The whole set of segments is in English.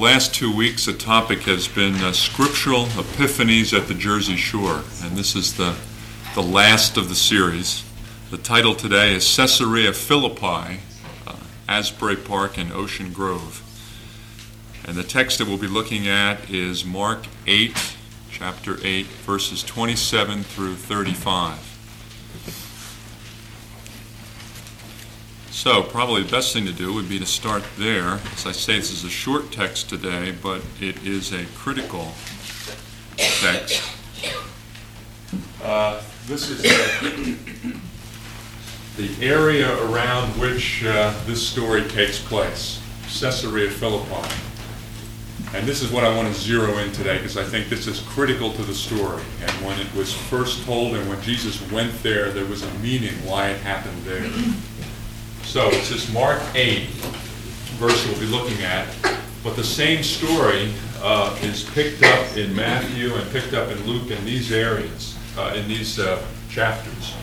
last 2 weeks, the topic has been scriptural epiphanies at the Jersey Shore, and this is the last of the series. The title today is Caesarea Philippi, Asbury Park and Ocean Grove. And the text that we'll be looking at is Mark 8, chapter 8, verses 27 through 35. So probably the best thing to do would be to start there. As I say, this is a short text today, but it is a critical text. This is the area around which this story takes place, Caesarea Philippi. And this is what I want to zero in today, because I think this is critical to the story. And when it was first told and when Jesus went there, there was a meaning why it happened there. So it's this Mark 8 verse we'll be looking at, but the same story is picked up in Matthew and picked up in Luke in these areas, in these chapters.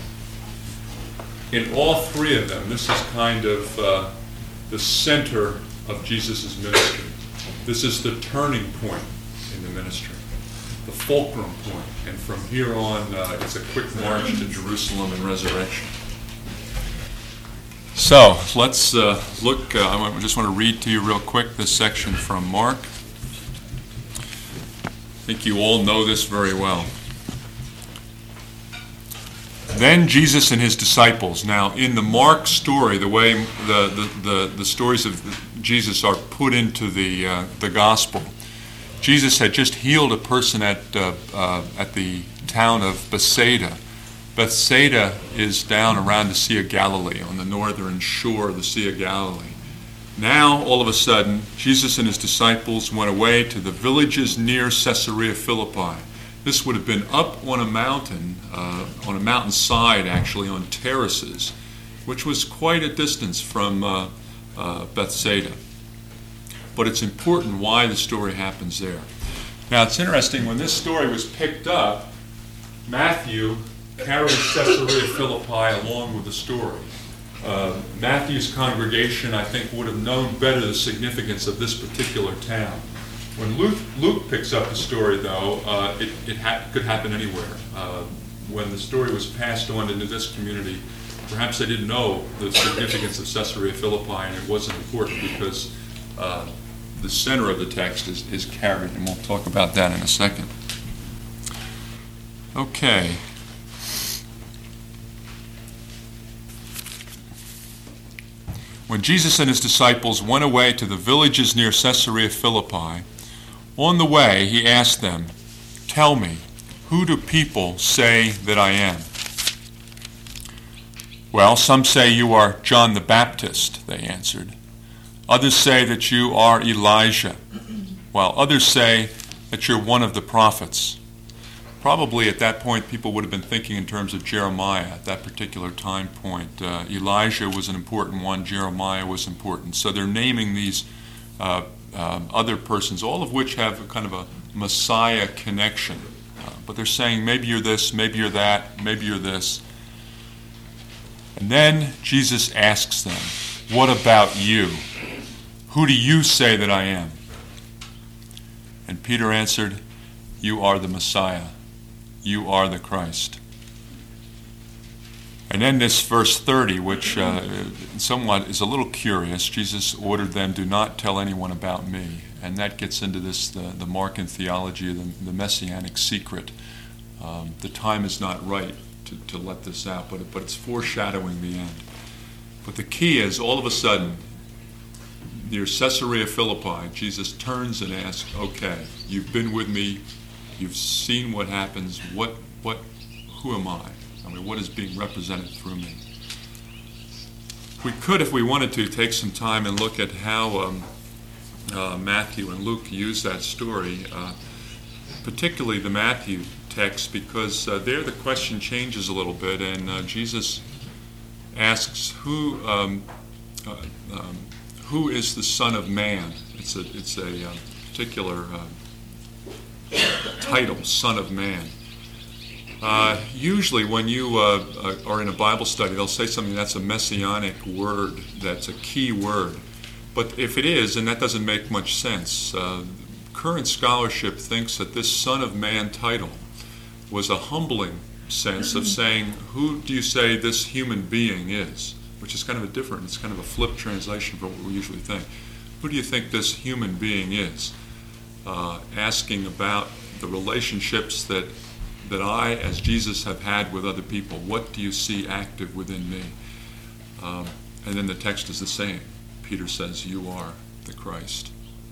In all three of them, this is kind of the center of Jesus' ministry. This is the turning point in the ministry, the fulcrum point, and from here on it's a quick march to Jerusalem and resurrection. So let's look. I just want to read to you real quick this section from Mark. I think you all know this very well. Then Jesus and his disciples. Now, in the Mark story, the way the stories of Jesus are put into the gospel, Jesus had just healed a person at the town of Bethsaida. Bethsaida is down around the Sea of Galilee, on the northern shore of the Sea of Galilee. Now, all of a sudden, Jesus and his disciples went away to the villages near Caesarea Philippi. This would have been up on a mountain, on a mountainside actually, on terraces, which was quite a distance from Bethsaida. But it's important why the story happens there. Now, it's interesting, when this story was picked up, Matthew carried Caesarea Philippi along with the story. Matthew's congregation, I think, would have known better the significance of this particular town. When Luke picks up the story, though, it could happen anywhere. When the story was passed on into this community, perhaps they didn't know the significance of Caesarea Philippi, and it wasn't important because the center of the text is carried, and we'll talk about that in a second. Okay. When Jesus and his disciples went away to the villages near Caesarea Philippi, on the way he asked them, "Tell me, who do people say that I am?" "Well, some say you are John the Baptist," they answered. "Others say that you are Elijah, while others say that you're one of the prophets." Probably at that point people would have been thinking in terms of Jeremiah at that particular time point. Elijah was an important one, Jeremiah was important. So they're naming these other persons, all of which have a kind of a Messiah connection. But they're saying, maybe you're this, maybe you're that, maybe you're this. And then Jesus asks them, "What about you? Who do you say that I am?" And Peter answered, "You are the Messiah. You are the Christ." And then this verse 30, which somewhat is a little curious, Jesus ordered them, "Do not tell anyone about me." And that gets into this, the Markan theology of the messianic secret. The time is not right to let this out, but it's foreshadowing the end. But the key is, all of a sudden, near Caesarea Philippi, Jesus turns and asks, "Okay, you've been with me. You've seen what happens. Who am I? I mean, what is being represented through me?" We could, if we wanted to, take some time and look at how Matthew and Luke use that story, particularly the Matthew text, because there the question changes a little bit, and Jesus asks, "Who is the Son of Man?" It's a particular title, Son of Man. Usually when you are in a Bible study, they'll say something that's a messianic word, that's a key word. But if it is, then that doesn't make much sense. Current scholarship thinks that this Son of Man title was a humbling sense of saying, who do you say this human being is? Which is kind of it's kind of a flip translation for what we usually think. Who do you think this human being is? Asking about the relationships that I, as Jesus, have had with other people. What do you see active within me? And then the text is the same. Peter says, you are the Christ.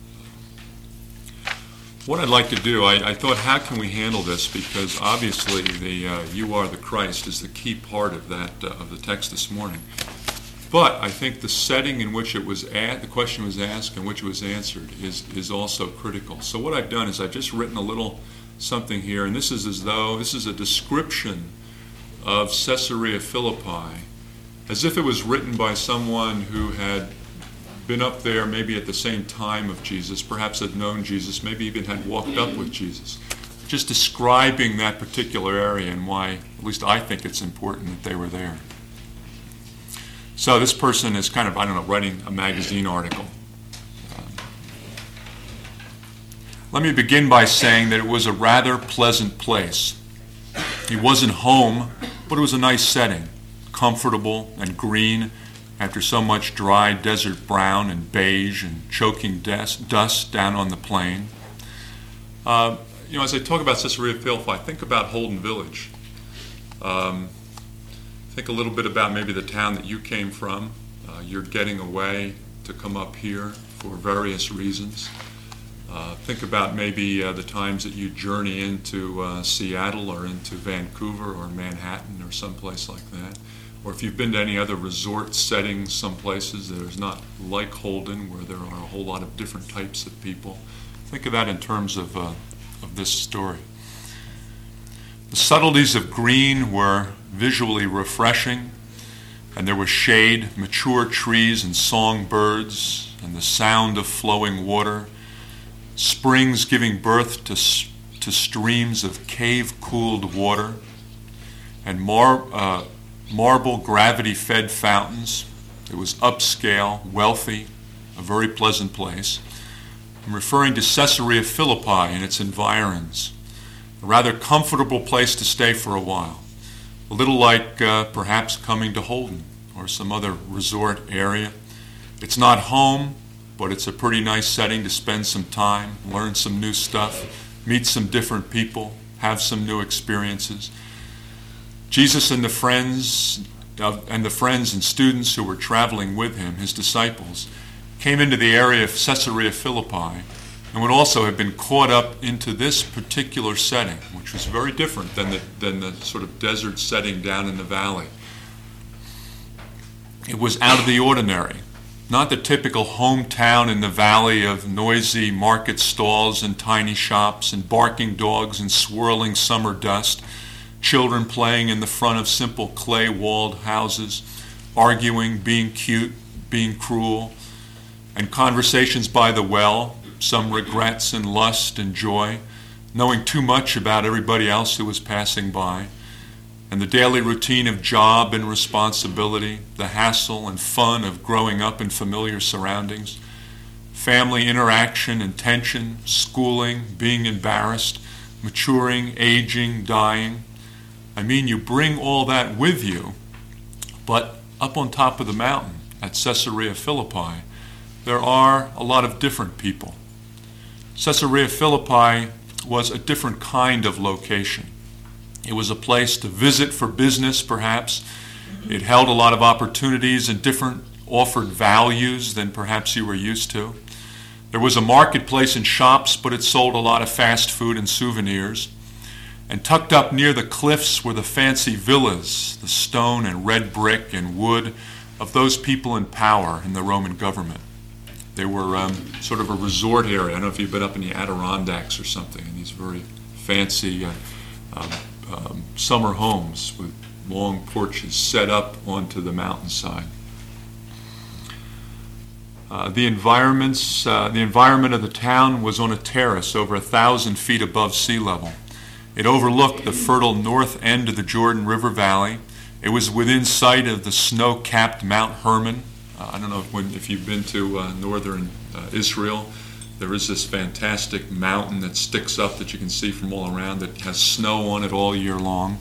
What I'd like to do, I thought, how can we handle this? Because obviously the you are the Christ is the key part of that of the text this morning. But I think the setting in which it was the question was asked and which it was answered is also critical. So what I've done is I've just written a little something here, and this is as though this is a description of Caesarea Philippi, as if it was written by someone who had been up there maybe at the same time of Jesus, perhaps had known Jesus, maybe even had walked up with Jesus. Just describing that particular area and why, at least I think it's important that they were there. So this person is kind of, writing a magazine article. Let me begin by saying that it was a rather pleasant place. It wasn't home, but it was a nice setting, comfortable and green, after so much dry desert brown and beige and choking dust down on the plain. As I talk about Caesarea Philippi, think about Holden Village. Think a little bit about maybe the town that you came from. You're getting away to come up here for various reasons. Think about maybe the times that you journey into Seattle or into Vancouver or Manhattan or someplace like that. Or if you've been to any other resort settings, some places that is not like Holden, where there are a whole lot of different types of people. Think of that in terms of this story. The subtleties of green were visually refreshing, and there was shade, mature trees and songbirds, and the sound of flowing water, springs giving birth to streams of cave-cooled water, and marble gravity-fed fountains. It was upscale, wealthy, a very pleasant place. I'm referring to Caesarea Philippi and its environs, a rather comfortable place to stay for a while, a little like perhaps coming to Holden or some other resort area. It's not home, but it's a pretty nice setting to spend some time, learn some new stuff, meet some different people, have some new experiences. Jesus and the friends and students who were traveling with him, his disciples, came into the area of Caesarea Philippi and would also have been caught up into this particular setting, which was very different than the sort of desert setting down in the valley. It was out of the ordinary, not the typical hometown in the valley of noisy market stalls and tiny shops and barking dogs and swirling summer dust, children playing in the front of simple clay-walled houses, arguing, being cute, being cruel, and conversations by the well, some regrets and lust and joy, knowing too much about everybody else who was passing by, and the daily routine of job and responsibility, the hassle and fun of growing up in familiar surroundings, family interaction and tension, schooling, being embarrassed, maturing, aging, dying. You bring all that with you, but up on top of the mountain at Caesarea Philippi, there are a lot of different people. Caesarea Philippi was a different kind of location. It was a place to visit for business, perhaps. It held a lot of opportunities and different offered values than perhaps you were used to. There was a marketplace and shops, but it sold a lot of fast food and souvenirs. And tucked up near the cliffs were the fancy villas, the stone and red brick and wood of those people in power in the Roman government. They were sort of a resort area. I don't know if you've been up in the Adirondacks or something, in these very fancy summer homes with long porches set up onto the mountainside. The environment of the town was on a terrace over 1,000 feet above sea level. It overlooked the fertile north end of the Jordan River Valley. It was within sight of the snow-capped Mount Hermon, I don't know if you've been to northern Israel. There is this fantastic mountain that sticks up that you can see from all around that has snow on it all year long.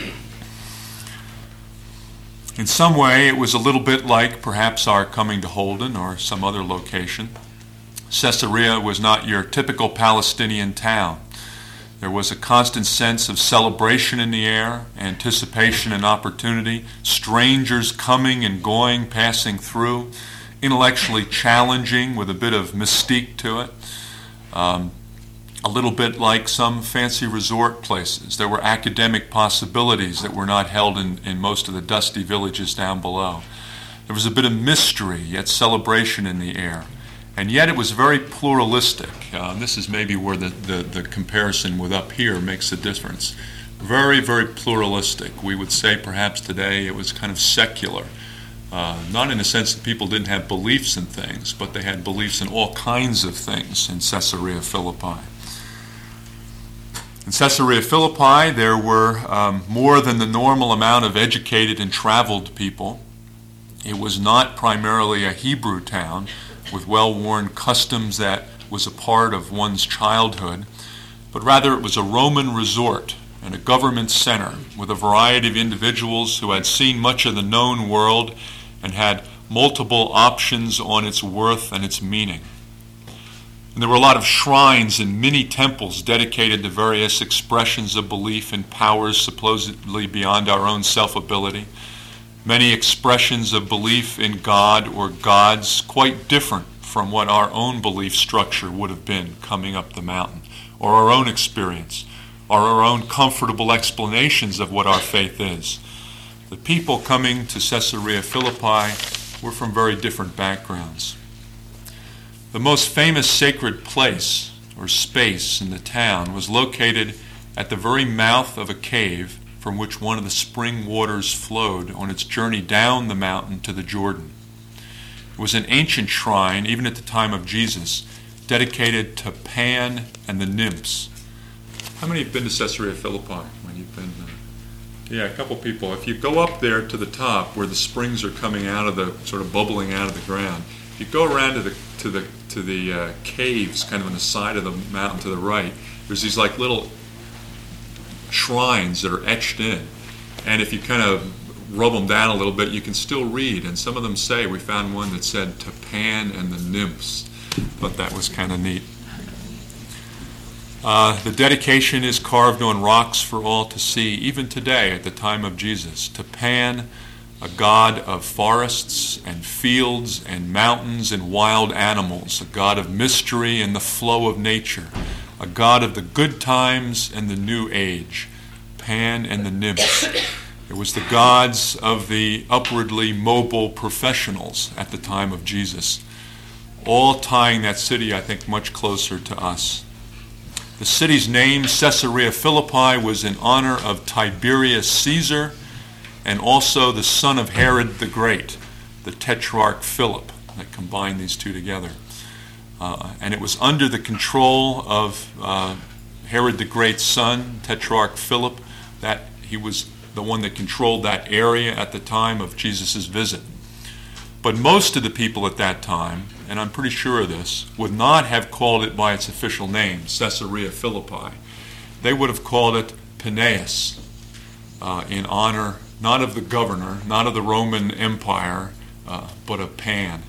In some way, it was a little bit like perhaps our coming to Holden or some other location. Caesarea was not your typical Palestinian town. There was a constant sense of celebration in the air, anticipation and opportunity, strangers coming and going, passing through, intellectually challenging with a bit of mystique to it. A little bit like some fancy resort places. There were academic possibilities that were not held in most of the dusty villages down below. There was a bit of mystery, yet celebration in the air. And yet it was very pluralistic. This is maybe where the comparison with up here makes a difference. Very, very pluralistic. We would say perhaps today it was kind of secular. Not in the sense that people didn't have beliefs in things, but they had beliefs in all kinds of things in Caesarea Philippi. In Caesarea Philippi, there were more than the normal amount of educated and traveled people. It was not primarily a Hebrew town with well-worn customs that was a part of one's childhood, but rather it was a Roman resort and a government center with a variety of individuals who had seen much of the known world and had multiple options on its worth and its meaning. And there were a lot of shrines and mini temples dedicated to various expressions of belief in powers supposedly beyond our own self-ability. Many expressions of belief in God or gods quite different from what our own belief structure would have been coming up the mountain, or our own experience, or our own comfortable explanations of what our faith is. The people coming to Caesarea Philippi were from very different backgrounds. The most famous sacred place or space in the town was located at the very mouth of a cave from which one of the spring waters flowed on its journey down the mountain to the Jordan. It was an ancient shrine, even at the time of Jesus, dedicated to Pan and the nymphs. How many have been to Caesarea Philippi when you've been? Yeah, a couple people. If you go up there to the top where the springs are coming out of the, sort of bubbling out of the ground, you go around to the caves kind of on the side of the mountain to the right. There's these like little shrines that are etched in, and if you kind of rub them down a little bit, you can still read. And some of them say, we found one that said to Pan and the nymphs, but that was kind of neat. The dedication is carved on rocks for all to see, even today at the time of Jesus, to Pan, a god of forests and fields and mountains and wild animals, a god of mystery and the flow of nature, a god of the good times and the new age, Pan and the nymphs. It was the gods of the upwardly mobile professionals at the time of Jesus, all tying that city, I think, much closer to us. The city's name, Caesarea Philippi, was in honor of Tiberius Caesar and also the son of Herod the Great, the Tetrarch Philip, that combined these two together. And it was under the control of Herod the Great's son, Tetrarch Philip, that he was the one that controlled that area at the time of Jesus' visit. But most of the people at that time, and I'm pretty sure of this, would not have called it by its official name, Caesarea Philippi. They would have called it Paneas, in honor not of the governor, not of the Roman Empire, but of Pan.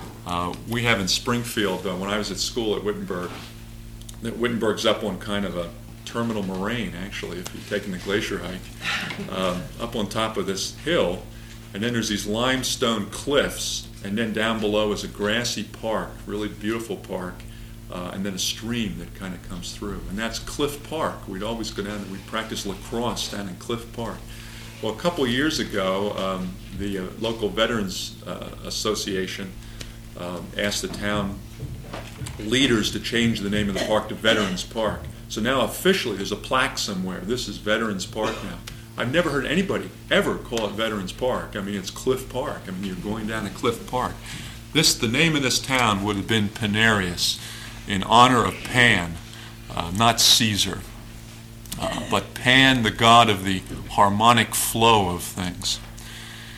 We have in Springfield, when I was at school at Wittenberg, that Wittenberg's up on kind of a terminal moraine, actually, if you're taking the glacier hike, up on top of this hill. And then there's these limestone cliffs, and then down below is a grassy park, really beautiful park, and then a stream that kind of comes through. And that's Cliff Park. We'd always go down there. We'd practice lacrosse down in Cliff Park. Well, a couple years ago, the local Veterans Association asked the town leaders to change the name of the park to Veterans Park. So now officially there's a plaque somewhere. This is Veterans Park now. I've never heard anybody ever call it Veterans Park. I mean, it's Cliff Park. I mean, you're going down to Cliff Park. The name of this town would have been Panarius, in honor of Pan, not Caesar, but Pan, the god of the harmonic flow of things.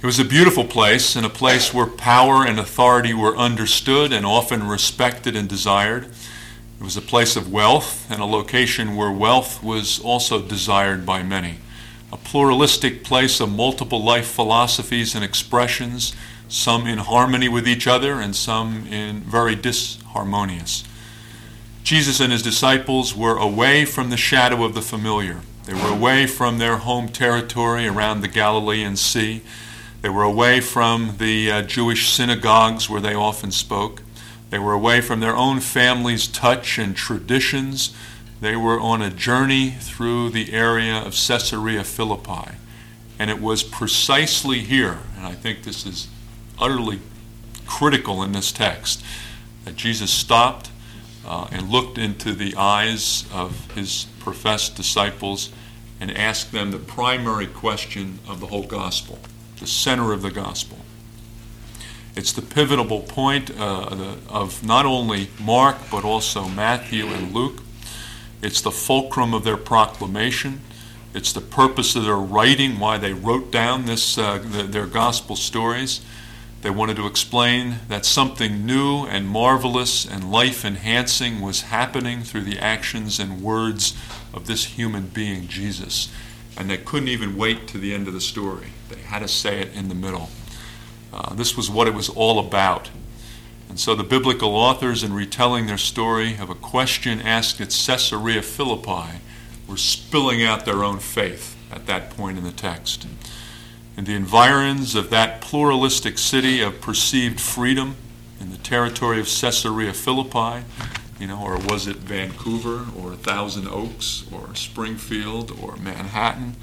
It was a beautiful place, and a place where power and authority were understood and often respected and desired. It was a place of wealth, and a location where wealth was also desired by many. A pluralistic place of multiple life philosophies and expressions, some in harmony with each other and some in very disharmonious. Jesus and his disciples were away from the shadow of the familiar. They were away from their home territory around the Galilean Sea. They were away from the Jewish synagogues where they often spoke. They were away from their own family's touch and traditions. They were on a journey through the area of Caesarea Philippi. And it was precisely here, and I think this is utterly critical in this text, that Jesus stopped and looked into the eyes of his professed disciples and asked them the primary question of the whole gospel, the center of the gospel. It's the pivotal point of not only Mark, but also Matthew and Luke. It's the fulcrum of their proclamation. It's the purpose of their writing, why they wrote down their gospel stories. They wanted to explain that something new and marvelous and life-enhancing was happening through the actions and words of this human being, Jesus. And they couldn't even wait to the end of the story. They had to say it in the middle. This was what it was all about. And so the biblical authors, in retelling their story of a question asked at Caesarea Philippi, were spilling out their own faith at that point in the text. In the environs of that pluralistic city of perceived freedom, in the territory of Caesarea Philippi, or was it Vancouver or Thousand Oaks or Springfield or Manhattan,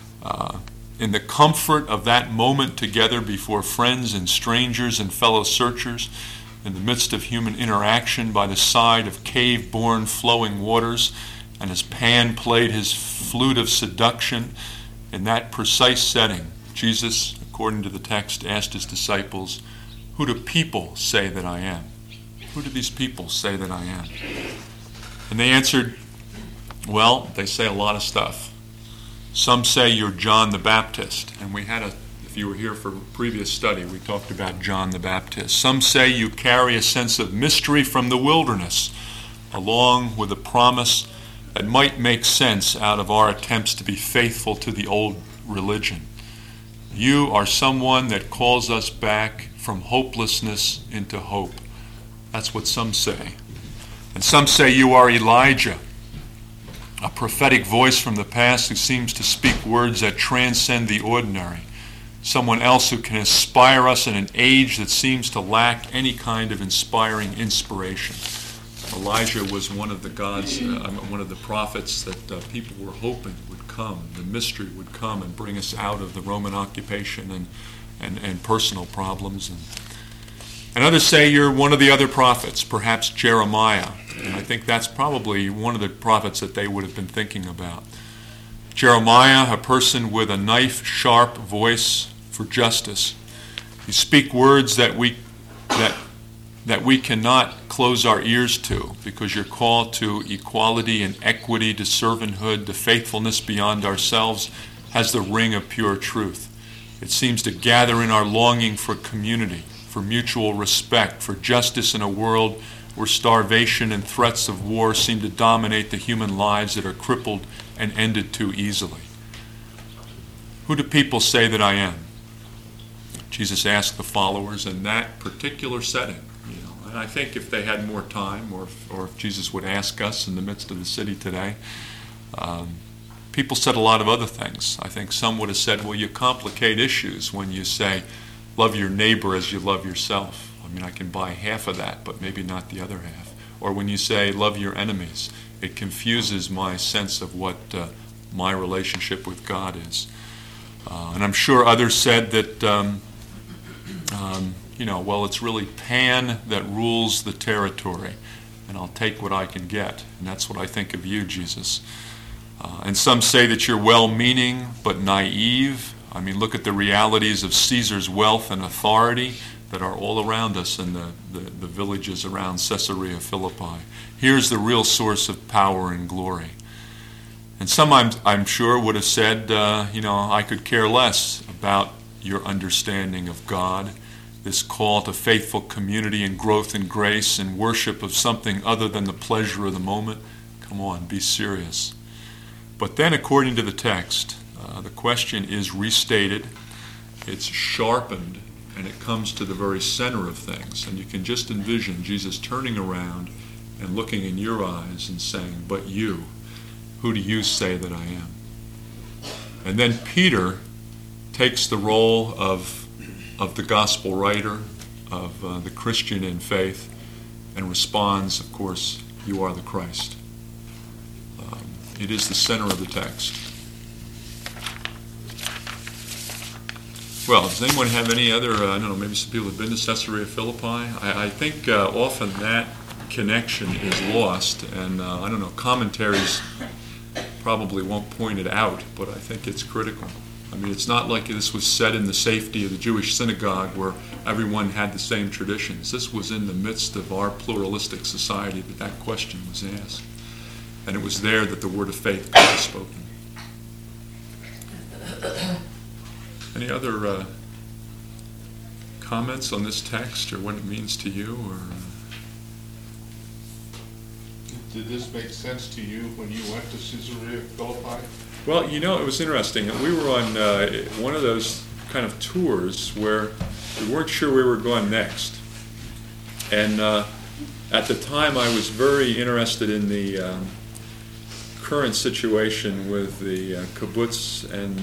in the comfort of that moment together before friends and strangers and fellow searchers, in the midst of human interaction by the side of cave-born flowing waters, and as Pan played his flute of seduction, in that precise setting, Jesus, according to the text, asked his disciples, "Who do people say that I am? Who do these people say that I am?" And they answered, well, they say a lot of stuff. Some say you're John the Baptist, and if you were here for a previous study, we talked about John the Baptist. Some say you carry a sense of mystery from the wilderness, along with a promise that might make sense out of our attempts to be faithful to the old religion. You are someone that calls us back from hopelessness into hope. That's what some say. And some say you are Elijah, a prophetic voice from the past who seems to speak words that transcend the ordinary. Someone else who can inspire us in an age that seems to lack any kind of inspiring inspiration. Elijah was one of the prophets that people were hoping would come. The mystery would come and bring us out of the Roman occupation and personal problems. And others say you're one of the other prophets, perhaps Jeremiah. And I think that's probably one of the prophets that they would have been thinking about. Jeremiah, a person with a knife-sharp voice for justice. You speak words that we cannot close our ears to, because your call to equality and equity, to servanthood, to faithfulness beyond ourselves has the ring of pure truth. It seems to gather in our longing for community, for mutual respect, for justice in a world where starvation and threats of war seem to dominate the human lives that are crippled and ended too easily. Who do people say that I am? Jesus asked the followers in that particular setting. And I think if they had more time, or if Jesus would ask us in the midst of the city today, people said a lot of other things. I think some would have said, well, you complicate issues when you say, love your neighbor as you love yourself. I can buy half of that, but maybe not the other half. Or when you say, love your enemies, it confuses my sense of what my relationship with God is. And I'm sure others said that, well, it's really Pan that rules the territory, and I'll take what I can get. And that's what I think of you, Jesus. And some say that you're well-meaning but naive. Look at the realities of Caesar's wealth and authority that are all around us in the villages around Caesarea Philippi. Here's the real source of power and glory. And some, I'm sure, would have said, I could care less about your understanding of God, this call to faithful community and growth in grace and worship of something other than the pleasure of the moment? Come on, be serious. But then, according to the text, the question is restated, it's sharpened, and it comes to the very center of things. And you can just envision Jesus turning around and looking in your eyes and saying, "But you, who do you say that I am?" And then Peter takes the role of the gospel writer, of the Christian in faith, and responds, of course, "You are the Christ." It is the center of the text. Well, does anyone have any other, I don't know, maybe some people have been to Caesarea Philippi? I think often that connection is lost, and I don't know, commentaries probably won't point it out, but I think it's critical. I mean, it's not like this was said in the safety of the Jewish synagogue where everyone had the same traditions. This was in the midst of our pluralistic society that question was asked. And it was there that the word of faith could be spoken. Any other comments on this text or what it means to you? Or did this make sense to you when you went to Caesarea Philippi? Well, you know, it was interesting. We were on one of those kind of tours where we weren't sure where we were going next. And at the time, I was very interested in the current situation with the kibbutz, and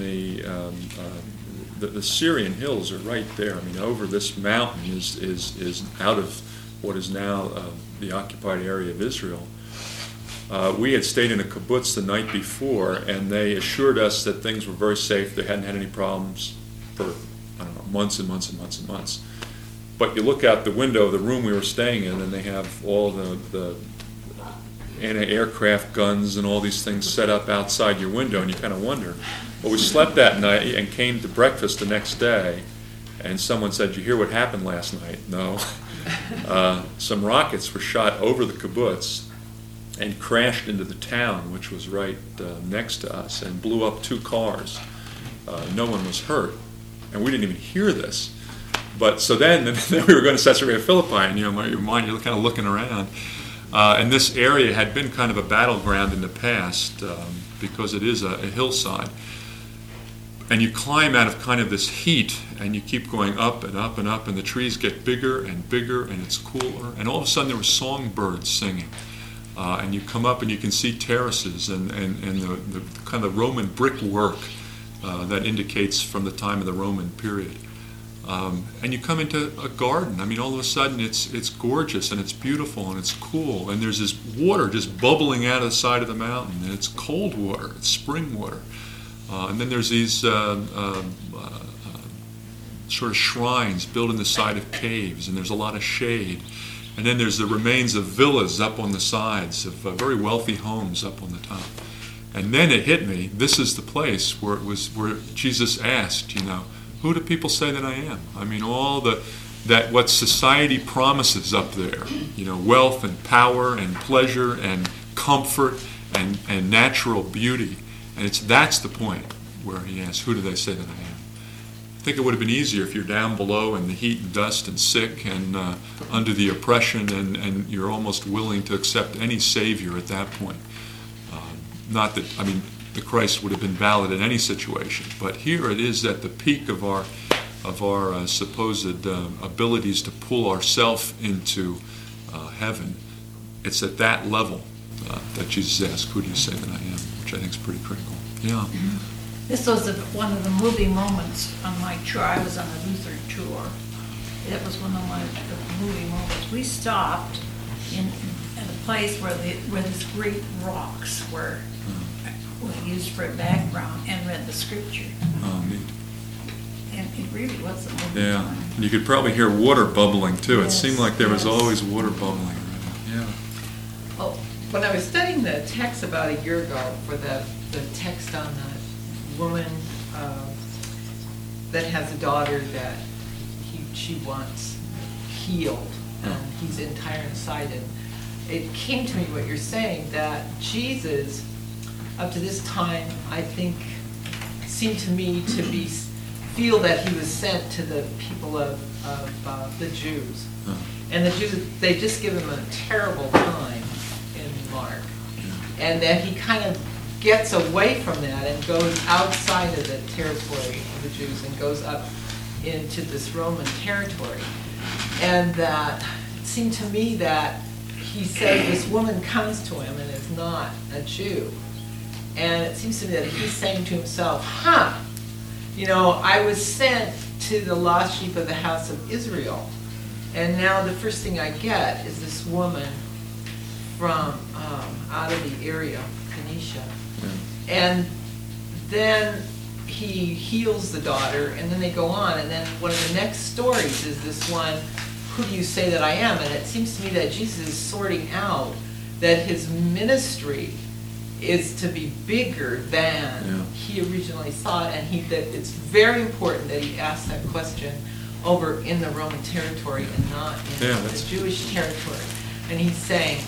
the Syrian hills are right there. I mean, over this mountain is out of what is now the occupied area of Israel. We had stayed in a kibbutz the night before, and they assured us that things were very safe. They hadn't had any problems for, I don't know, months and months and months and months. But you look out the window of the room we were staying in, and they have all the anti-aircraft guns and all these things set up outside your window, and you kind of wonder. But we slept that night and came to breakfast the next day, and someone said, "Did you hear what happened last night?" No. Some rockets were shot over the kibbutz and crashed into the town, which was right next to us, and blew up 2 cars. No one was hurt, and we didn't even hear this. But so then we were going to Caesarea Philippi, and your mind, you're kind of looking around. And this area had been kind of a battleground in the past because it is a hillside. And you climb out of kind of this heat, and you keep going up and up and up, and the trees get bigger and bigger, and it's cooler. And all of a sudden there were songbirds singing. And you come up and you can see terraces and the kind of Roman brickwork that indicates from the time of the Roman period. And you come into a garden. I mean, all of a sudden it's gorgeous and it's beautiful and it's cool. And there's this water just bubbling out of the side of the mountain. And it's cold water. It's spring water. And then there's these sort of shrines built in the side of caves. And there's a lot of shade. And then there's the remains of villas up on the sides of very wealthy homes up on the top. And then it hit me. This is the place where Jesus asked, who do people say that I am? I mean, all that what society promises up there, wealth and power and pleasure and comfort and natural beauty. And that's the point where he asks, who do they say that I am? I think it would have been easier if you're down below in the heat and dust and sick and under the oppression and you're almost willing to accept any savior at that point. Not that, the Christ would have been valid in any situation, but here it is at the peak of our supposed abilities to pull ourselves into heaven. It's at that level that Jesus asks, who do you say that I am? Which I think is pretty critical. Yeah. This was one of the moving moments on my tour. I was on a Lutheran tour. It was one of the moving moments. We stopped at a place where these great rocks were used for a background and read the scripture. Oh, neat. And it really was a moving Yeah, and you could probably hear water bubbling too. Yes, it seemed like there was always water bubbling around. Yeah. Well, when I was studying the text about a year ago for the text on the woman that has a daughter that she wants healed, and he's in Tyre and Sidon, it came to me what you're saying, that Jesus, up to this time, I think, seemed to me to be feel that he was sent to the people of the Jews. And the Jews, they just give him a terrible time in Mark. And that he kind of gets away from that and goes outside of the territory of the Jews and goes up into this Roman territory. And that it seemed to me that he said this woman comes to him and is not a Jew. And it seems to me that he's saying to himself, I was sent to the lost sheep of the house of Israel. And now the first thing I get is this woman from out of the area, Phoenicia. And then he heals the daughter, and then they go on, and then one of the next stories is this one, who do you say that I am? And it seems to me that Jesus is sorting out that his ministry is to be bigger than he originally thought, and that it's very important that he asks that question over in the Roman territory and not in the Jewish territory. And he's saying,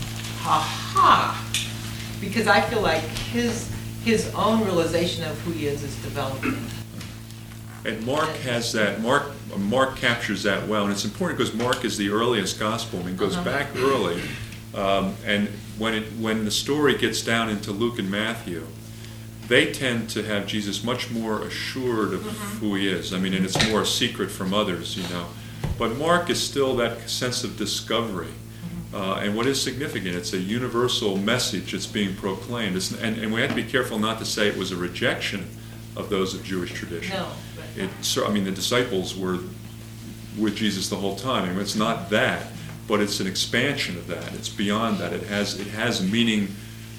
because I feel like his own realization of who he is developing. And Mark has that. Mark captures that well, and it's important because Mark is the earliest gospel. I mean, it goes back early, and when the story gets down into Luke and Matthew, they tend to have Jesus much more assured of who he is. I mean, and it's more a secret from others, But Mark is still that sense of discovery. And what is significant, it's a universal message that's being proclaimed. And we have to be careful not to say it was a rejection of those of Jewish tradition. No. The disciples were with Jesus the whole time. I mean, it's not that, but it's an expansion of that. It's beyond that. It has meaning,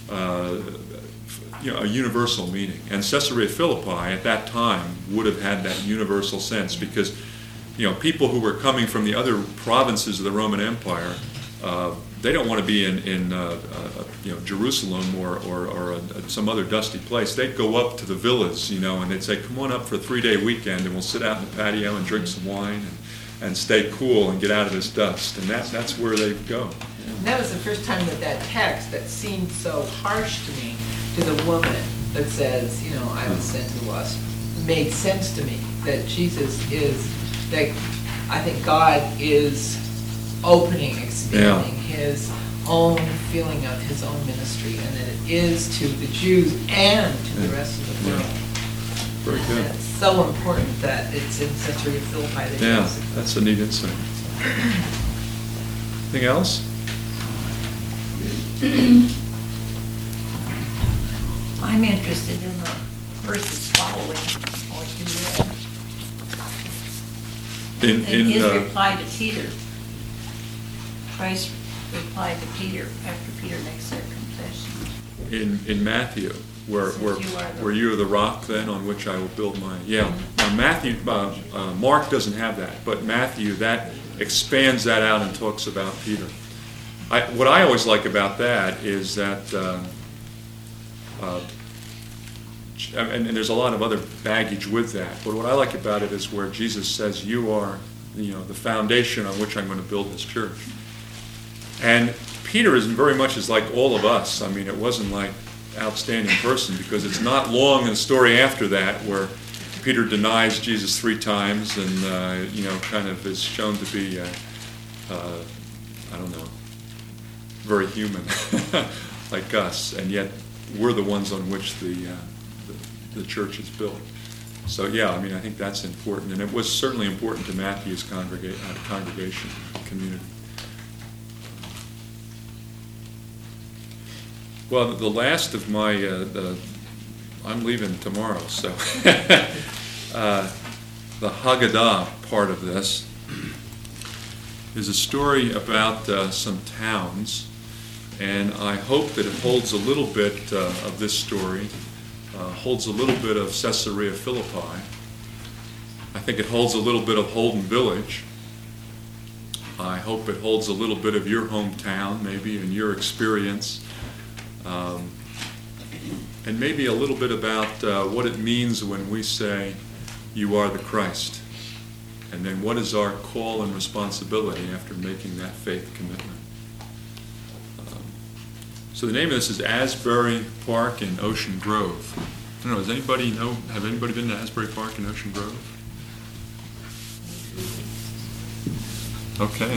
a universal meaning. And Caesarea Philippi at that time would have had that universal sense because, people who were coming from the other provinces of the Roman Empire, they don't want to be in Jerusalem or some other dusty place. They'd go up to the villas, and they'd say, "Come on up for a 3-day weekend, and we'll sit out in the patio and drink some wine and stay cool and get out of this dust." And that's where they go. And that was the first time that text that seemed so harsh to me, to the woman that says, I was sent to the lost, made sense to me. That Jesus is, that I think God is opening, expanding his own feeling of his own ministry, and that it is to the Jews and to the rest of the world. Very good. And it's so important that it's in Caesarea Philippi. That's a neat insight. Anything else? I'm interested in the verses following what you read. In his reply to Peter. Christ replied to Peter after Peter makes that confession. In Matthew, where you are the rock then on which I will build my... Now Mark doesn't have that, but Matthew, that expands that out and talks about Peter. What I always like about that is that, and there's a lot of other baggage with that, but what I like about it is where Jesus says, "You are, the foundation on which I'm going to build this church." And Peter is very much is like all of us. I mean, it wasn't like outstanding person, because it's not long in the story after that where Peter denies Jesus 3 times and kind of is shown to be very human like us, and yet we're the ones on which the church is built. So I think that's important, and it was certainly important to Matthew's congregation community. Well, the last of my, I'm leaving tomorrow, so the Haggadah part of this is a story about some towns, and I hope that it holds a little bit of this story, holds a little bit of Caesarea Philippi. I think it holds a little bit of Holden Village. I hope it holds a little bit of your hometown, maybe, and your experience. And maybe a little bit about what it means when we say, "You are the Christ." And then what is our call and responsibility after making that faith commitment? So the name of this is Asbury Park in Ocean Grove. I don't know, have anybody been to Asbury Park in Ocean Grove? Okay.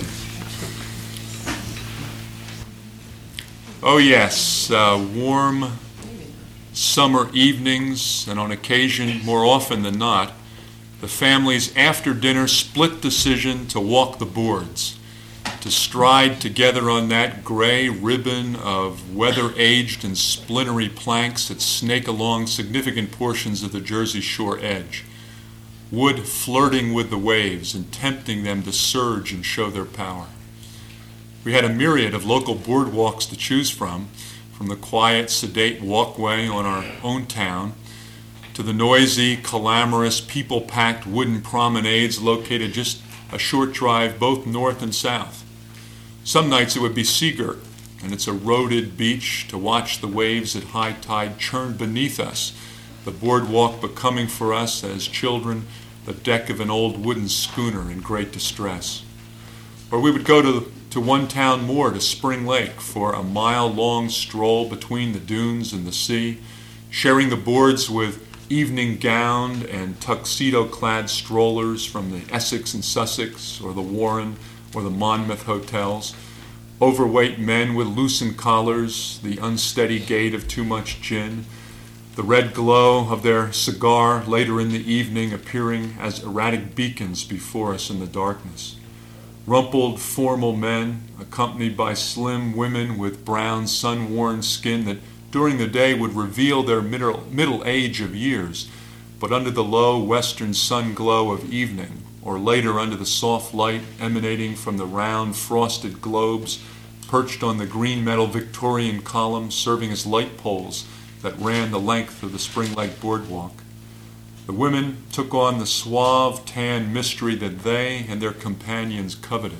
Oh yes, warm summer evenings, and on occasion, more often than not, the family's after-dinner split decision to walk the boards, to stride together on that gray ribbon of weather-aged and splintery planks that snake along significant portions of the Jersey Shore edge, wood flirting with the waves and tempting them to surge and show their power. We had a myriad of local boardwalks to choose from the quiet, sedate walkway on our own town to the noisy, clamorous, people-packed wooden promenades located just a short drive both north and south. Some nights it would be Seagirt and its eroded beach to watch the waves at high tide churn beneath us, the boardwalk becoming for us as children the deck of an old wooden schooner in great distress. Or we would go to one town more, to Spring Lake, for a mile-long stroll between the dunes and the sea, sharing the boards with evening-gowned and tuxedo-clad strollers from the Essex and Sussex, or the Warren, or the Monmouth hotels, overweight men with loosened collars, the unsteady gait of too much gin, the red glow of their cigar later in the evening appearing as erratic beacons before us in the darkness. Rumpled, formal men, accompanied by slim women with brown, sun-worn skin that during the day would reveal their middle age of years, but under the low western sun glow of evening, or later under the soft light emanating from the round, frosted globes perched on the green metal Victorian columns serving as light poles that ran the length of the Spring Lake boardwalk. The women took on the suave, tan mystery that they and their companions coveted.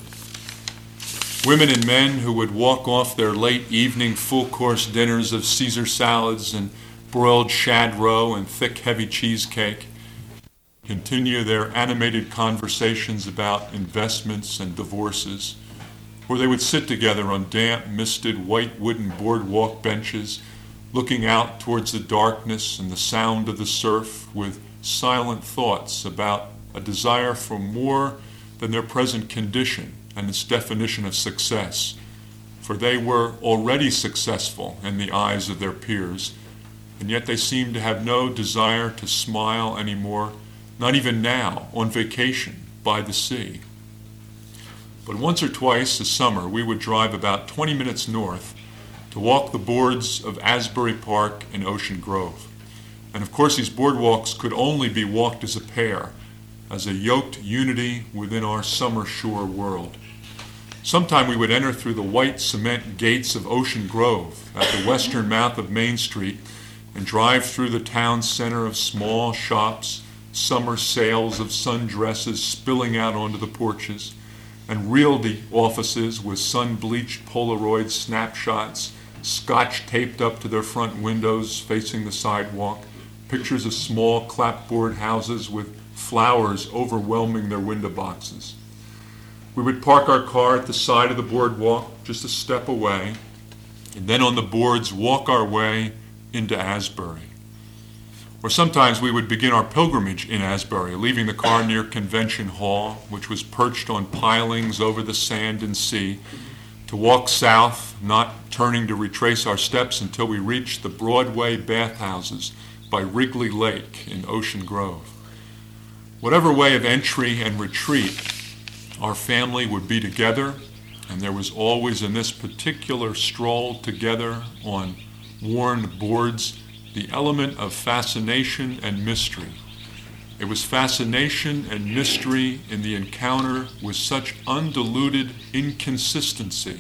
Women and men who would walk off their late evening full-course dinners of Caesar salads and broiled shad roe and thick, heavy cheesecake, continue their animated conversations about investments and divorces, or they would sit together on damp, misted, white wooden boardwalk benches, looking out towards the darkness and the sound of the surf with silent thoughts about a desire for more than their present condition and its definition of success, for they were already successful in the eyes of their peers, and yet they seemed to have no desire to smile anymore, not even now, on vacation by the sea. But once or twice this summer, we would drive about 20 minutes north to walk the boards of Asbury Park and Ocean Grove. And of course, these boardwalks could only be walked as a pair, as a yoked unity within our summer shore world. Sometime we would enter through the white cement gates of Ocean Grove at the western mouth of Main Street and drive through the town center of small shops, summer sales of sundresses spilling out onto the porches, and realty offices with sun-bleached Polaroid snapshots, scotch taped up to their front windows facing the sidewalk, pictures of small clapboard houses with flowers overwhelming their window boxes. We would park our car at the side of the boardwalk just a step away, and then on the boards walk our way into Asbury. Or sometimes we would begin our pilgrimage in Asbury, leaving the car near Convention Hall, which was perched on pilings over the sand and sea, to walk south, not turning to retrace our steps until we reached the Broadway bathhouses by Wrigley Lake in Ocean Grove. Whatever way of entry and retreat, our family would be together, and there was always in this particular stroll together on worn boards the element of fascination and mystery. It was fascination and mystery in the encounter with such undiluted inconsistency.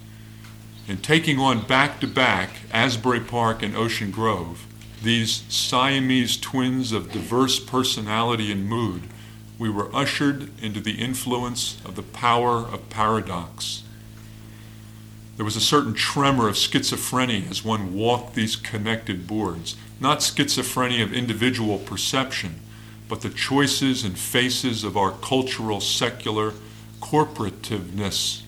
In taking on back-to-back Asbury Park and Ocean Grove, these Siamese twins of diverse personality and mood, we were ushered into the influence of the power of paradox. There was a certain tremor of schizophrenia as one walked these connected boards, not schizophrenia of individual perception, but the choices and faces of our cultural, secular corporativeness.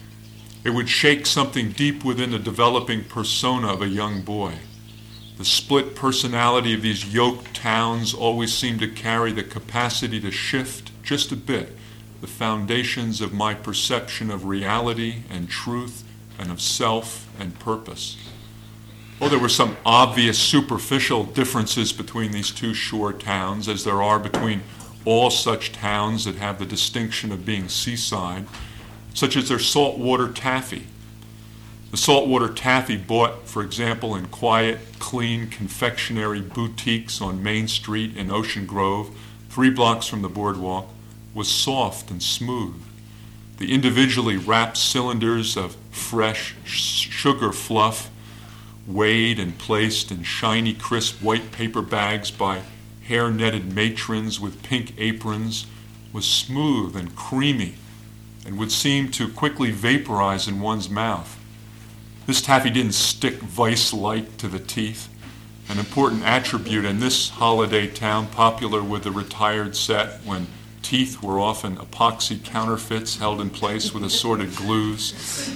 It would shake something deep within the developing persona of a young boy. The split personality of these yoked towns always seemed to carry the capacity to shift just a bit the foundations of my perception of reality and truth and of self and purpose. Well, there were some obvious superficial differences between these two shore towns, as there are between all such towns that have the distinction of being seaside, such as their saltwater taffy. The saltwater taffy bought, for example, in quiet, clean confectionery boutiques on Main Street in Ocean Grove, 3 blocks from the boardwalk, was soft and smooth. The individually wrapped cylinders of fresh sugar fluff, weighed and placed in shiny, crisp white paper bags by hair-netted matrons with pink aprons, was smooth and creamy and would seem to quickly vaporize in one's mouth. This taffy didn't stick vice-like to the teeth, an important attribute in this holiday town popular with the retired set when teeth were often epoxy counterfeits held in place with assorted glues.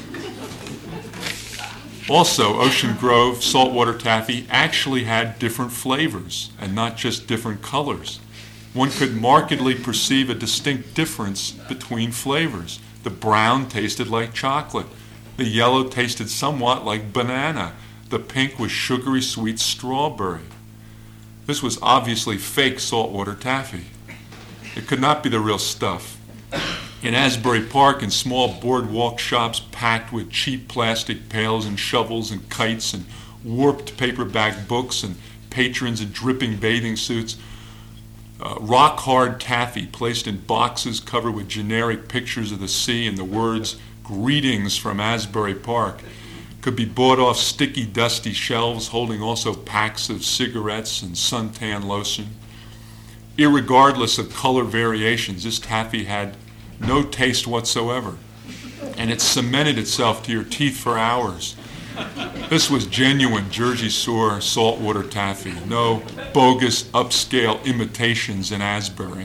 Also, Ocean Grove saltwater taffy actually had different flavors and not just different colors. One could markedly perceive a distinct difference between flavors. The brown tasted like chocolate. The yellow tasted somewhat like banana. The pink was sugary sweet strawberry. This was obviously fake saltwater taffy. It could not be the real stuff. In Asbury Park, in small boardwalk shops packed with cheap plastic pails and shovels and kites and warped paperback books and patrons in dripping bathing suits, rock-hard taffy placed in boxes covered with generic pictures of the sea and the words, "Greetings from Asbury Park," could be bought off sticky, dusty shelves holding also packs of cigarettes and suntan lotion. Irregardless of color variations, this taffy had no taste whatsoever, and it cemented itself to your teeth for hours. This was genuine Jersey Shore saltwater taffy, no bogus upscale imitations in Asbury.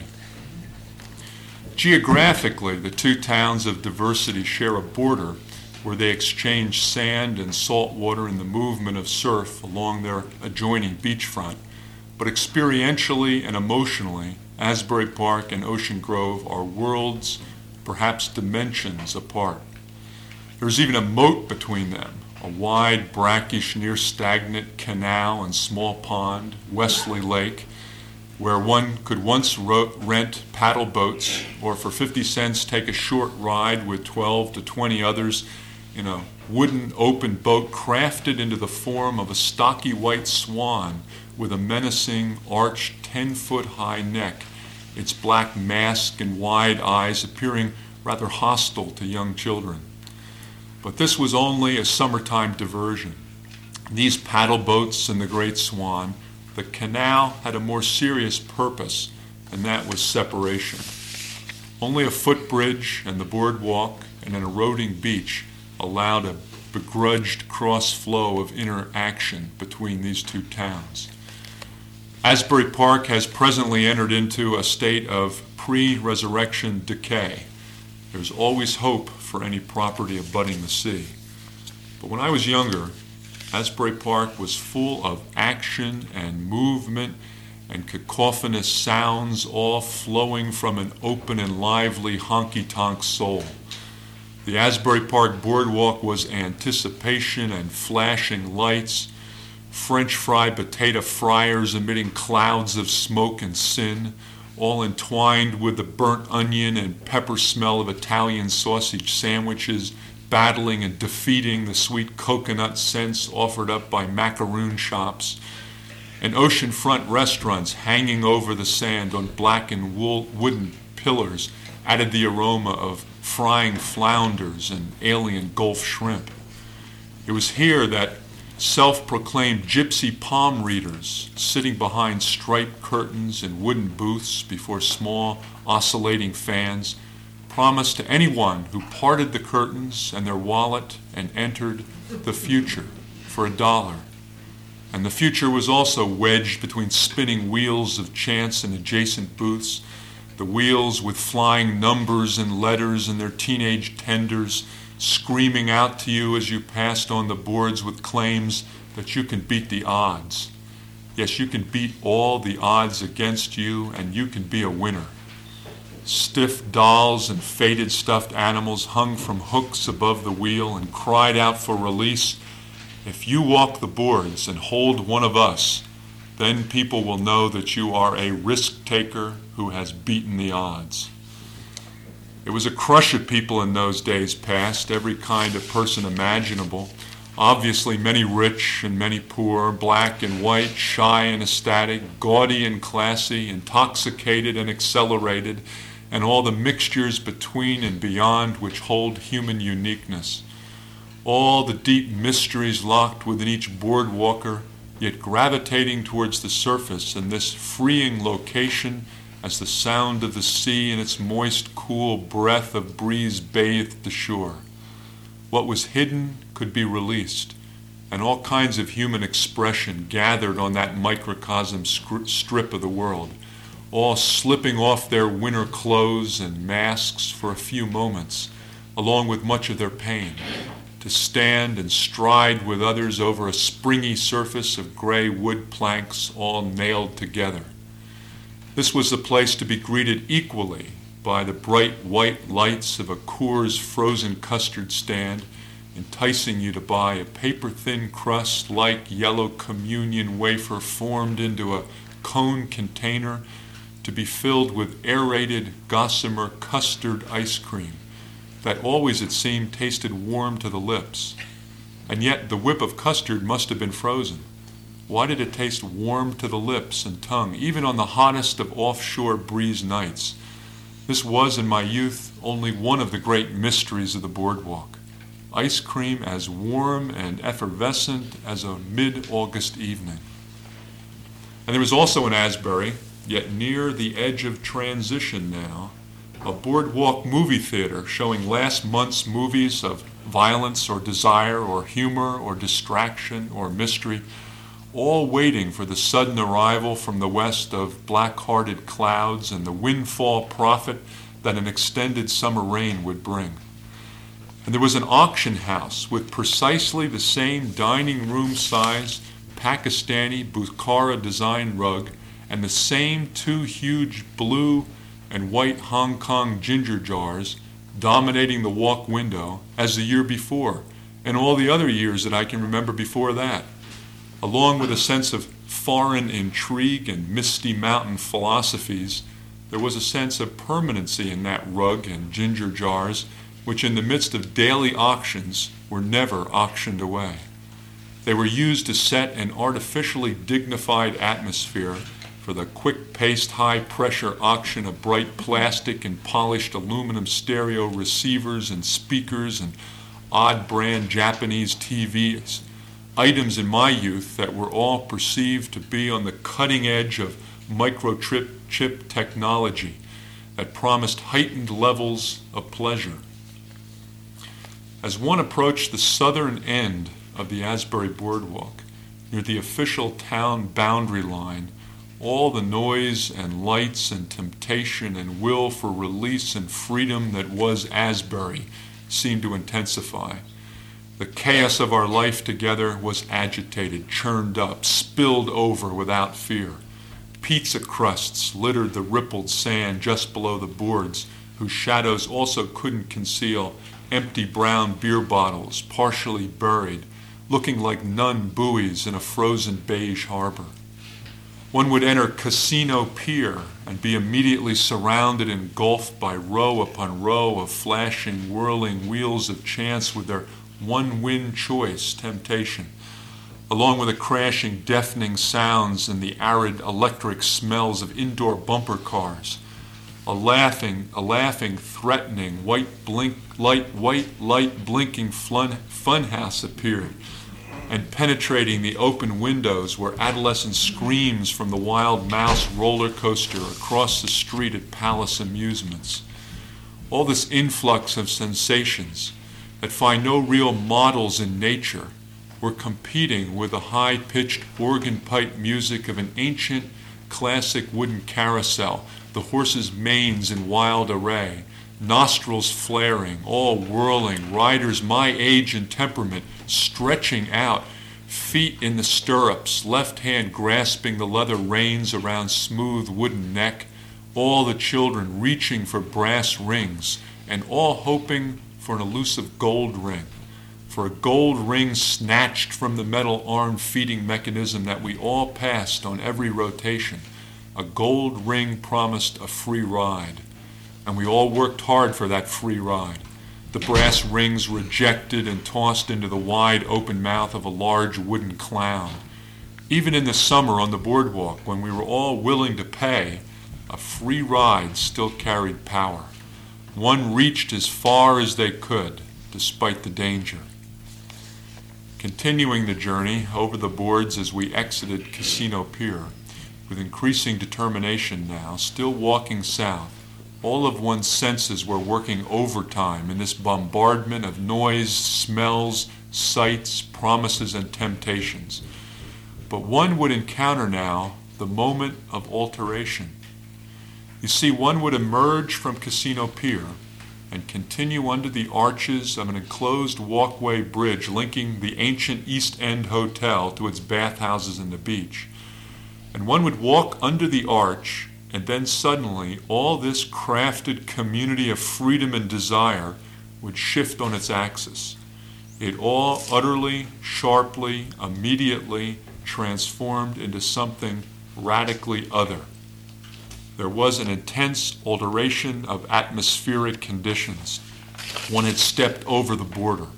Geographically, the two towns of diversity share a border where they exchange sand and salt water in the movement of surf along their adjoining beachfront. But experientially and emotionally, Asbury Park and Ocean Grove are worlds, perhaps dimensions apart. There's even a moat between them, a wide, brackish, near-stagnant canal and small pond, Wesley Lake, where one could once rent paddle boats or for 50 cents take a short ride with 12 to 20 others in a wooden open boat crafted into the form of a stocky white swan with a menacing, arched 10-foot-high neck, its black mask and wide eyes appearing rather hostile to young children. But this was only a summertime diversion. These paddle boats and the Great Swan, the canal had a more serious purpose, and that was separation. Only a footbridge and the boardwalk and an eroding beach allowed a begrudged cross-flow of interaction between these two towns. Asbury Park has presently entered into a state of pre-resurrection decay. There's always hope for any property abutting the sea. But when I was younger, Asbury Park was full of action and movement and cacophonous sounds, all flowing from an open and lively honky-tonk soul. The Asbury Park boardwalk was anticipation and flashing lights, French fry potato fryers emitting clouds of smoke and sin, all entwined with the burnt onion and pepper smell of Italian sausage sandwiches, battling and defeating the sweet coconut scents offered up by macaroon shops, and oceanfront restaurants hanging over the sand on blackened wooden pillars added the aroma of frying flounders and alien Gulf shrimp. It was here that self-proclaimed gypsy palm readers, sitting behind striped curtains in wooden booths before small oscillating fans, promised to anyone who parted the curtains and their wallet and entered the future for $1. And the future was also wedged between spinning wheels of chance in adjacent booths, the wheels with flying numbers and letters and their teenage tenders screaming out to you as you passed on the boards with claims that you can beat the odds. Yes, you can beat all the odds against you, and you can be a winner. Stiff dolls and faded stuffed animals hung from hooks above the wheel and cried out for release. If you walk the boards and hold one of us, then people will know that you are a risk-taker who has beaten the odds. It was a crush of people in those days past, every kind of person imaginable. Obviously, many rich and many poor, black and white, shy and ecstatic, gaudy and classy, intoxicated and accelerated, and all the mixtures between and beyond which hold human uniqueness. All the deep mysteries locked within each boardwalker, yet gravitating towards the surface in this freeing location as the sound of the sea and its moist, cool breath of breeze bathed the shore. What was hidden could be released, and all kinds of human expression gathered on that microcosm strip of the world, all slipping off their winter clothes and masks for a few moments, along with much of their pain, to stand and stride with others over a springy surface of gray wood planks all nailed together. This was the place to be greeted equally by the bright white lights of a Coors frozen custard stand, enticing you to buy a paper-thin crust-like yellow communion wafer formed into a cone container to be filled with aerated gossamer custard ice cream that always, it seemed, tasted warm to the lips. And yet the whip of custard must have been frozen. Why did it taste warm to the lips and tongue, even on the hottest of offshore breeze nights? This was, in my youth, only one of the great mysteries of the boardwalk. Ice cream as warm and effervescent as a mid-August evening. And there was also in Asbury, yet near the edge of transition now, a boardwalk movie theater showing last month's movies of violence or desire or humor or distraction or mystery, all waiting for the sudden arrival from the west of black-hearted clouds and the windfall profit that an extended summer rain would bring. And there was an auction house with precisely the same dining room sized Pakistani Bukhara design rug and the same two huge blue and white Hong Kong ginger jars dominating the walk window as the year before and all the other years that I can remember before that. Along with a sense of foreign intrigue and misty mountain philosophies, there was a sense of permanency in that rug and ginger jars, which in the midst of daily auctions were never auctioned away. They were used to set an artificially dignified atmosphere for the quick-paced, high-pressure auction of bright plastic and polished aluminum stereo receivers and speakers and odd-brand Japanese TVs. Items in my youth that were all perceived to be on the cutting edge of microchip technology that promised heightened levels of pleasure. As one approached the southern end of the Asbury Boardwalk, near the official town boundary line, all the noise and lights and temptation and will for release and freedom that was Asbury seemed to intensify. The chaos of our life together was agitated, churned up, spilled over without fear. Pizza crusts littered the rippled sand just below the boards, whose shadows also couldn't conceal empty brown beer bottles, partially buried, looking like nun buoys in a frozen beige harbor. One would enter Casino Pier and be immediately surrounded and engulfed by row upon row of flashing, whirling wheels of chance with their one-win choice, temptation, along with the crashing, deafening sounds and the arid electric smells of indoor bumper cars. A laughing, threatening, white light blinking funhouse appeared, and penetrating the open windows were adolescent screams from the Wild Mouse roller coaster across the street at Palace Amusements. All this influx of sensations that find no real models in nature were competing with the high-pitched organ pipe music of an ancient, classic wooden carousel, the horses' manes in wild array, nostrils flaring, all whirling, riders my age and temperament stretching out, feet in the stirrups, left hand grasping the leather reins around smooth wooden neck, all the children reaching for brass rings, and all hoping for an elusive gold ring, for a gold ring snatched from the metal arm feeding mechanism that we all passed on every rotation. A gold ring promised a free ride, and we all worked hard for that free ride. The brass rings rejected and tossed into the wide open mouth of a large wooden clown. Even in the summer on the boardwalk, when we were all willing to pay, a free ride still carried power. One reached as far as they could, despite the danger. Continuing the journey over the boards as we exited Casino Pier, with increasing determination now, still walking south, all of one's senses were working overtime in this bombardment of noise, smells, sights, promises, and temptations. But one would encounter now the moment of alteration. You see, one would emerge from Casino Pier and continue under the arches of an enclosed walkway bridge linking the ancient East End Hotel to its bathhouses and the beach. And one would walk under the arch, and then suddenly all this crafted community of freedom and desire would shift on its axis. It all utterly, sharply, immediately transformed into something radically other. There was an intense alteration of atmospheric conditions. One had stepped over the border.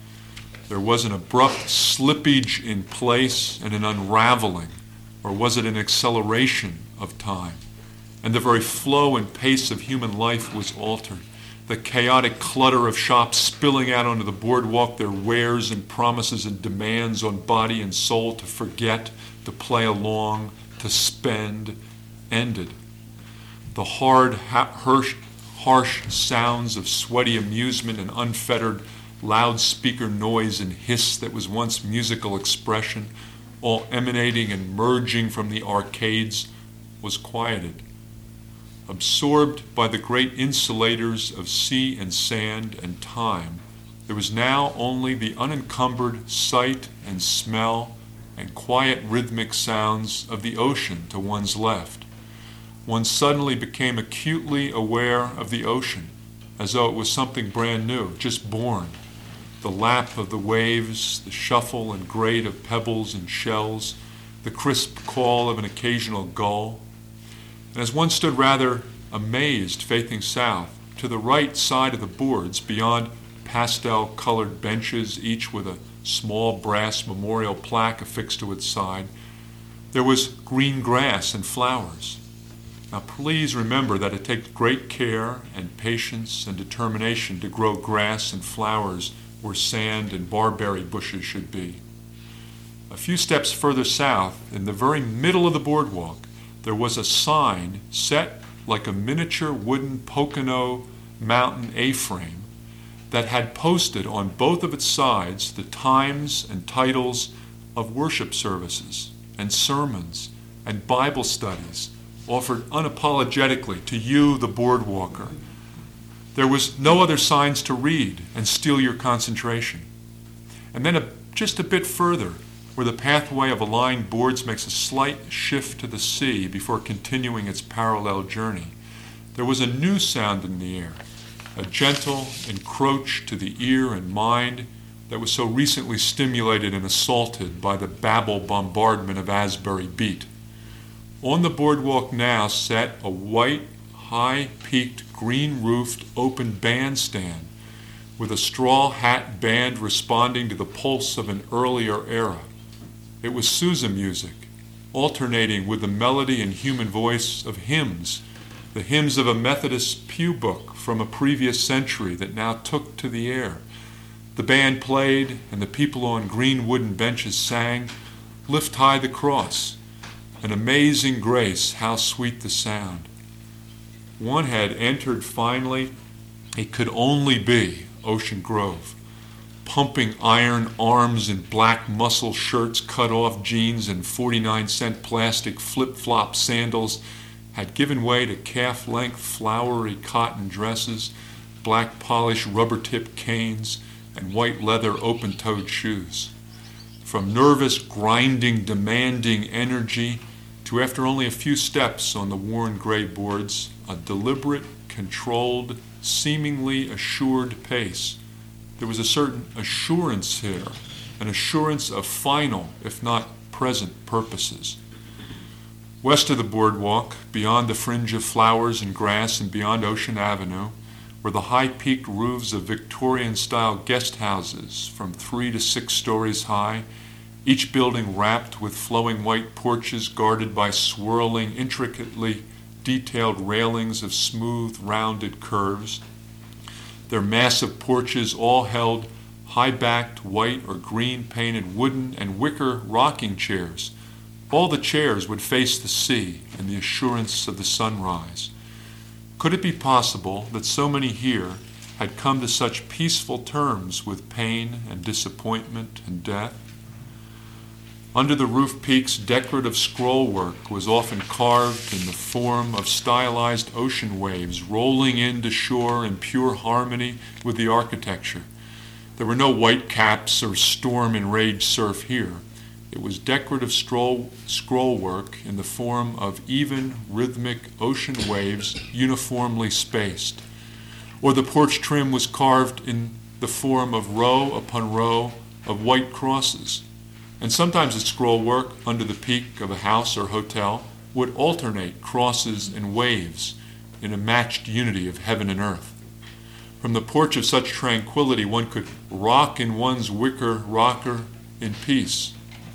There was an abrupt slippage in place and an unraveling, or was it an acceleration of time? And the very flow and pace of human life was altered. The chaotic clutter of shops spilling out onto the boardwalk, their wares and promises and demands on body and soul to forget, to play along, to spend, ended. The hard, harsh sounds of sweaty amusement and unfettered loudspeaker noise and hiss that was once musical expression, all emanating and merging from the arcades, was quieted. Absorbed by the great insulators of sea and sand and time, there was now only the unencumbered sight and smell and quiet rhythmic sounds of the ocean to one's left. One suddenly became acutely aware of the ocean, as though it was something brand new, just born. The lap of the waves, the shuffle and grate of pebbles and shells, the crisp call of an occasional gull. And as one stood rather amazed facing south, to the right side of the boards, beyond pastel-colored benches, each with a small brass memorial plaque affixed to its side, there was green grass and flowers. Now please remember that it takes great care and patience and determination to grow grass and flowers where sand and barberry bushes should be. A few steps further south, in the very middle of the boardwalk, there was a sign set like a miniature wooden Pocono mountain A-frame that had posted on both of its sides the times and titles of worship services and sermons and Bible studies offered unapologetically to you, the boardwalker. There was no other signs to read and steal your concentration. And then just a bit further, where the pathway of aligned boards makes a slight shift to the sea before continuing its parallel journey, there was a new sound in the air, a gentle encroach to the ear and mind that was so recently stimulated and assaulted by the Babel bombardment of Asbury Beat. On the boardwalk now sat a white, high-peaked, green-roofed, open bandstand with a straw hat band responding to the pulse of an earlier era. It was Sousa music, alternating with the melody and human voice of hymns, the hymns of a Methodist pew book from a previous century that now took to the air. The band played, and the people on green wooden benches sang, "Lift High the Cross," "An Amazing Grace, How Sweet the Sound." One had entered finally, it could only be Ocean Grove. Pumping iron arms in black muscle shirts, cut-off jeans, and 49-cent plastic flip-flop sandals had given way to calf-length flowery cotton dresses, black polished rubber-tipped canes, and white leather open-toed shoes. From nervous, grinding, demanding energy to, after only a few steps on the worn gray boards, a deliberate, controlled, seemingly assured pace. There was a certain assurance here, an assurance of final, if not present, purposes. West of the boardwalk, beyond the fringe of flowers and grass and beyond Ocean Avenue, were the high-peaked roofs of Victorian-style guest houses from 3 to 6 stories high, each building wrapped with flowing white porches guarded by swirling, intricately detailed railings of smooth, rounded curves. Their massive porches all held high-backed, white or green-painted wooden and wicker rocking chairs. All the chairs would face the sea and the assurance of the sunrise. Could it be possible that so many here had come to such peaceful terms with pain and disappointment and death? Under the roof peaks, decorative scrollwork was often carved in the form of stylized ocean waves rolling into shore in pure harmony with the architecture. There were no white caps or storm-enraged surf here. It was decorative scrollwork in the form of even, rhythmic ocean waves uniformly spaced. Or the porch trim was carved in the form of row upon row of white crosses. And sometimes the scrollwork under the peak of a house or hotel would alternate crosses and waves in a matched unity of heaven and earth. From the porch of such tranquility, one could rock in one's wicker rocker in peace.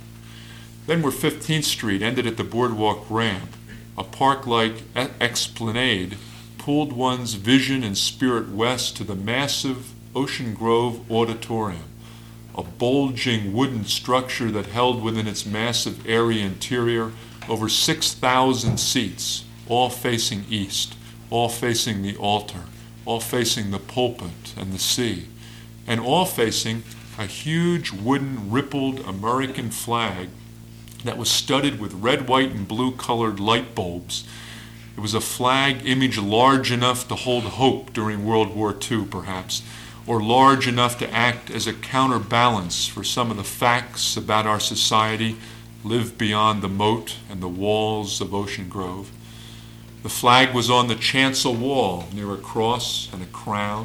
Then where 15th Street ended at the boardwalk ramp, a park-like esplanade pulled one's vision and spirit west to the massive Ocean Grove Auditorium, a bulging wooden structure that held within its massive airy interior over 6,000 seats, all facing east, all facing the altar, all facing the pulpit and the sea, and all facing a huge wooden rippled American flag that was studded with red, white, and blue-colored light bulbs. It was a flag image large enough to hold hope during World War II, perhaps, or large enough to act as a counterbalance for some of the facts about our society lived beyond the moat and the walls of Ocean Grove. The flag was on the chancel wall near a cross and a crown.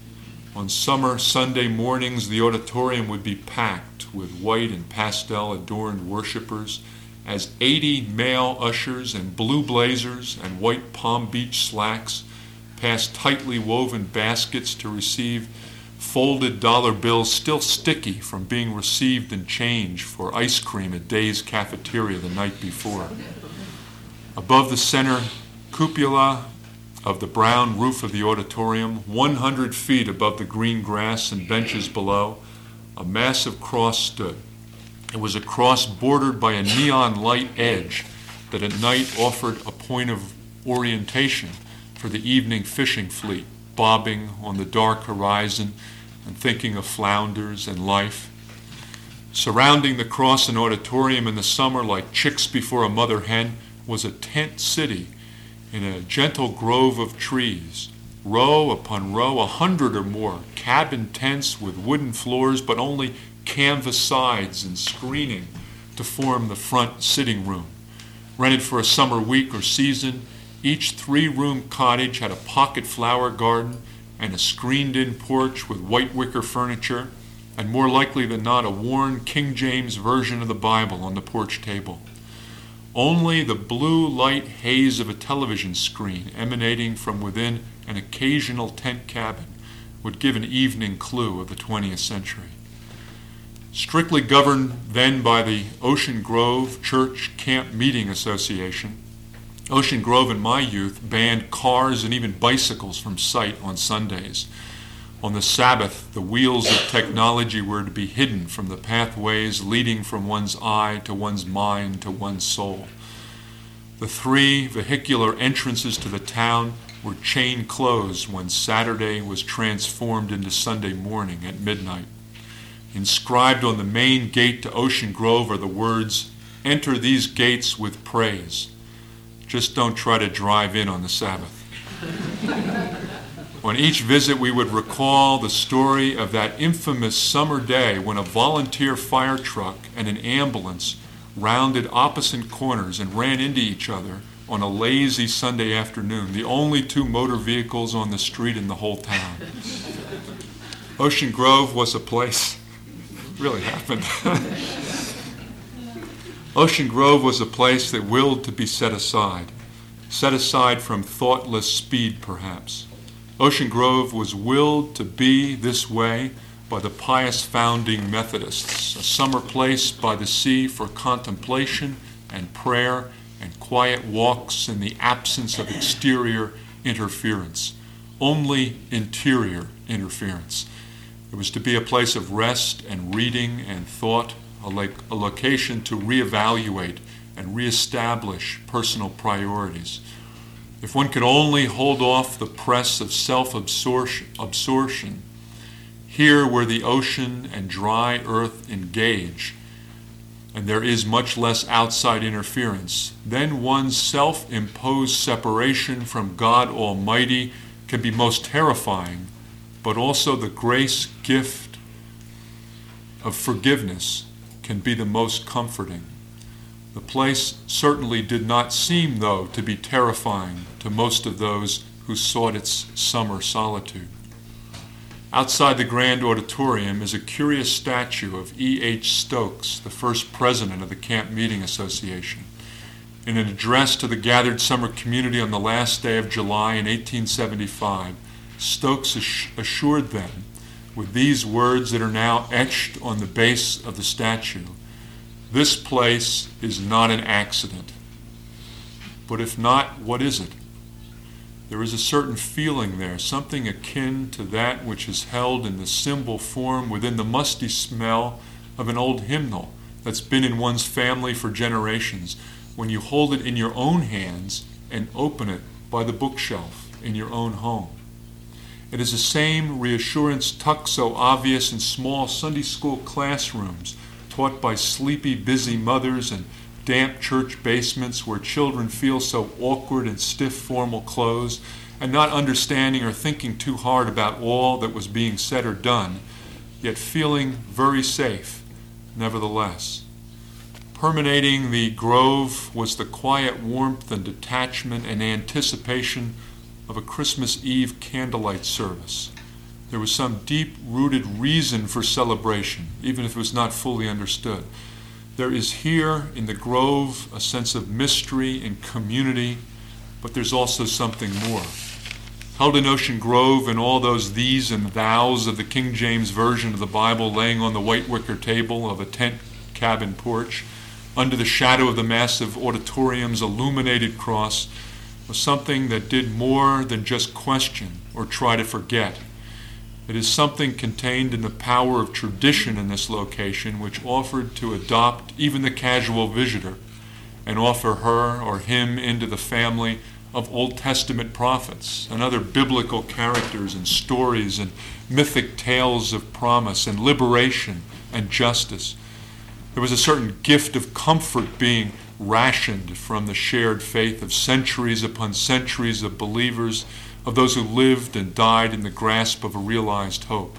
On summer Sunday mornings, the auditorium would be packed with white and pastel adorned worshipers as 80 male ushers in blue blazers and white Palm Beach slacks passed tightly woven baskets to receive folded dollar bills still sticky from being received in change for ice cream at Day's cafeteria the night before. Above the center cupola of the brown roof of the auditorium, 100 feet above the green grass and benches below, a massive cross stood. It was a cross bordered by a neon light edge that at night offered a point of orientation for the evening fishing fleet bobbing on the dark horizon and thinking of flounders and life. Surrounding the cross and auditorium in the summer like chicks before a mother hen was a tent city in a gentle grove of trees, row upon row, 100 or more, cabin tents with wooden floors but only canvas sides and screening to form the front sitting room. Rented for a summer week or season, each 3-room cottage had a pocket flower garden and a screened-in porch with white wicker furniture, and more likely than not a worn King James version of the Bible on the porch table. Only the blue light haze of a television screen emanating from within an occasional tent cabin would give an evening clue of the 20th century. Strictly governed then by the Ocean Grove Church Camp Meeting Association, Ocean Grove in my youth banned cars and even bicycles from sight on Sundays. On the Sabbath, the wheels of technology were to be hidden from the pathways leading from one's eye to one's mind to one's soul. The 3 vehicular entrances to the town were chain closed when Saturday was transformed into Sunday morning at midnight. Inscribed on the main gate to Ocean Grove are the words, "Enter these gates with praise. Just don't try to drive in on the Sabbath." On each visit, we would recall the story of that infamous summer day when a volunteer fire truck and an ambulance rounded opposite corners and ran into each other on a lazy Sunday afternoon, the only two motor vehicles on the street in the whole town. Ocean Grove was a place, really happened. Ocean Grove was a place that willed to be set aside from thoughtless speed perhaps. Ocean Grove was willed to be this way by the pious founding Methodists, a summer place by the sea for contemplation and prayer and quiet walks in the absence of exterior interference, only interior interference. It was to be a place of rest and reading and thought, a location to reevaluate and reestablish personal priorities. If one could only hold off the press of self-absorption, here where the ocean and dry earth engage, and there is much less outside interference, then one's self-imposed separation from God Almighty can be most terrifying, but also the grace gift of forgiveness can be the most comforting. The place certainly did not seem, though, to be terrifying to most of those who sought its summer solitude. Outside the grand auditorium is a curious statue of E.H. Stokes, the first president of the Camp Meeting Association. In an address to the gathered summer community on the last day of July in 1875, Stokes assured them, with these words that are now etched on the base of the statue, "This place is not an accident." But if not, what is it? There is a certain feeling there, something akin to that which is held in the symbol form within the musty smell of an old hymnal that's been in one's family for generations, when you hold it in your own hands and open it by the bookshelf in your own home. It is the same reassurance tucked so obvious in small Sunday school classrooms taught by sleepy, busy mothers and damp church basements where children feel so awkward in stiff formal clothes and not understanding or thinking too hard about all that was being said or done, yet feeling very safe nevertheless. Permeating the grove was the quiet warmth and detachment and anticipation of a Christmas Eve candlelight service. There was some deep-rooted reason for celebration, even if it was not fully understood. There is here in the grove a sense of mystery and community, but there's also something more. Held in Ocean Grove and all those these and thous of the King James Version of the Bible laying on the white wicker table of a tent cabin porch, under the shadow of the massive auditorium's illuminated cross, was something that did more than just question or try to forget. It is something contained in the power of tradition in this location, which offered to adopt even the casual visitor and offer her or him into the family of Old Testament prophets and other biblical characters and stories and mythic tales of promise and liberation and justice. There was a certain gift of comfort being rationed from the shared faith of centuries upon centuries of believers, of those who lived and died in the grasp of a realized hope.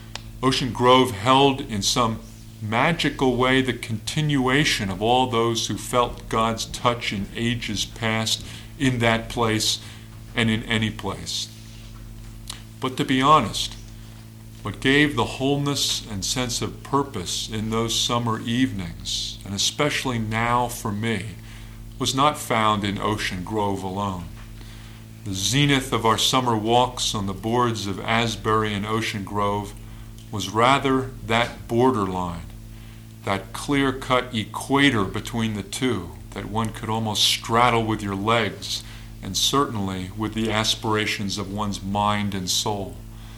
Ocean Grove held in some magical way the continuation of all those who felt God's touch in ages past in that place and in any place. But to be honest, what gave the wholeness and sense of purpose in those summer evenings, and especially now for me, was not found in Ocean Grove alone. The zenith of our summer walks on the boards of Asbury and Ocean Grove was rather that borderline, that clear-cut equator between the two that one could almost straddle with your legs and certainly with the aspirations of one's mind and soul.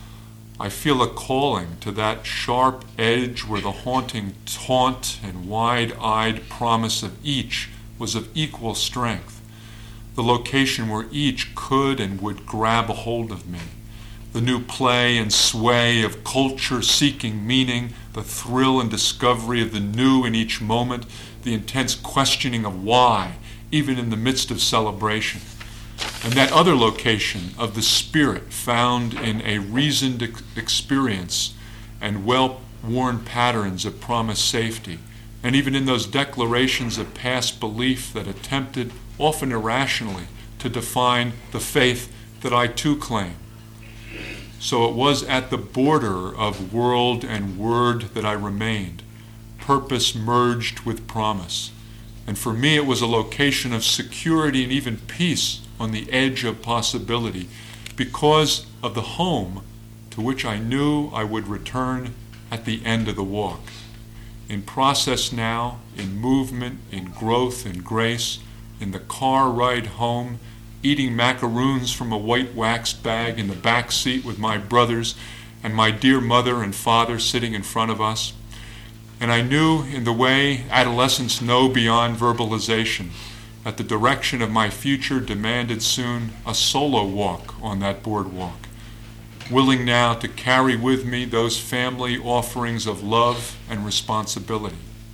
I feel a calling to that sharp edge where the haunting taunt and wide-eyed promise of each was of equal strength, the location where each could and would grab a hold of me, the new play and sway of culture seeking meaning, the thrill and discovery of the new in each moment, the intense questioning of why, even in the midst of celebration. And that other location of the spirit found in a reasoned experience and well-worn patterns of promised safety, and even in those declarations of past belief that attempted, often irrationally, to define the faith that I too claim. So it was at the border of world and word that I remained, purpose merged with promise. And for me it was a location of security and even peace on the edge of possibility, because of the home to which I knew I would return at the end of the walk. In process now, in movement, in growth, in grace, in the car ride home, eating macaroons from a white wax bag in the back seat with my brothers and my dear mother and father sitting in front of us. And I knew, in the way adolescents know beyond verbalization, that the direction of my future demanded soon a solo walk on that boardwalk, willing now to carry with me those family offerings of love and responsibility.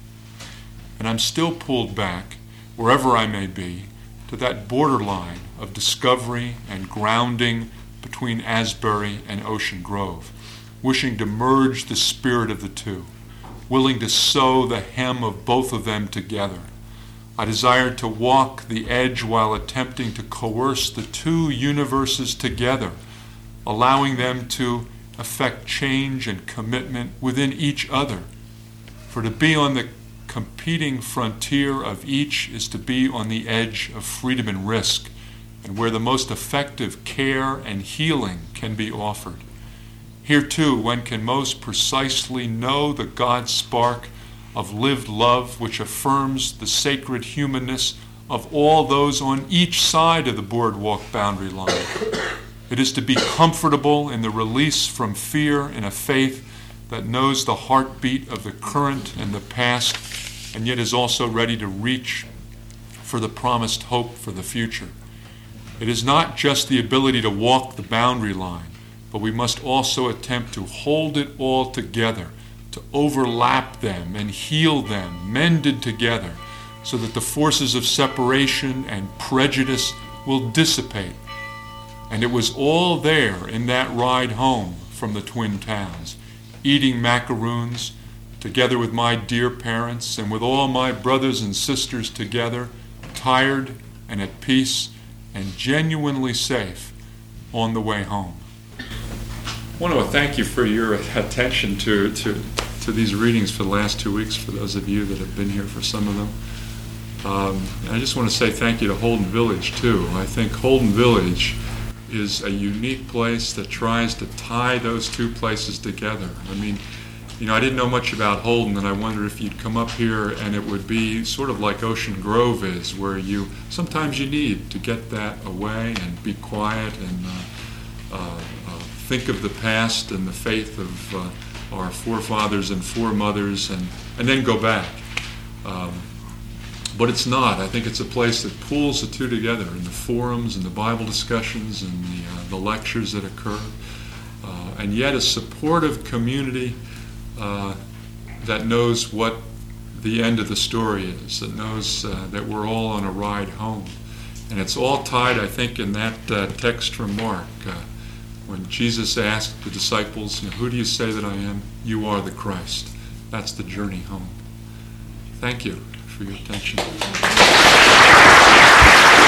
And I'm still pulled back, wherever I may be, to that borderline of discovery and grounding between Asbury and Ocean Grove, wishing to merge the spirit of the two, willing to sew the hem of both of them together. I desired to walk the edge while attempting to coerce the two universes together, allowing them to effect change and commitment within each other. For to be on the competing frontier of each is to be on the edge of freedom and risk, and where the most effective care and healing can be offered. Here too, one can most precisely know the God spark of lived love which affirms the sacred humanness of all those on each side of the boardwalk boundary line. It is to be comfortable in the release from fear in a faith that knows the heartbeat of the current and the past, and yet is also ready to reach for the promised hope for the future. It is not just the ability to walk the boundary line, but we must also attempt to hold it all together, to overlap them and heal them, mended together, so that the forces of separation and prejudice will dissipate. And it was all there in that ride home from the Twin Towns, eating macaroons, together with my dear parents and with all my brothers and sisters together, tired and at peace and genuinely safe on the way home. I want to thank you for your attention to these readings for the last 2 weeks, for those of you that have been here for some of them. I just want to say thank you to Holden Village, too. I think Holden Village is a unique place that tries to tie those two places together. I mean, I didn't know much about Holden, and I wonder if you'd come up here and it would be sort of like Ocean Grove is, where sometimes you need to get that away and be quiet and think of the past and the faith of our forefathers and foremothers, and then go back. But it's not. I think it's a place that pulls the two together in the forums and the Bible discussions and the lectures that occur, and yet a supportive community that knows what the end of the story is, that knows that we're all on a ride home. And it's all tied, I think, in that text from Mark, when Jesus asked the disciples, "Who do you say that I am?" "You are the Christ." That's the journey home. Thank you for your attention.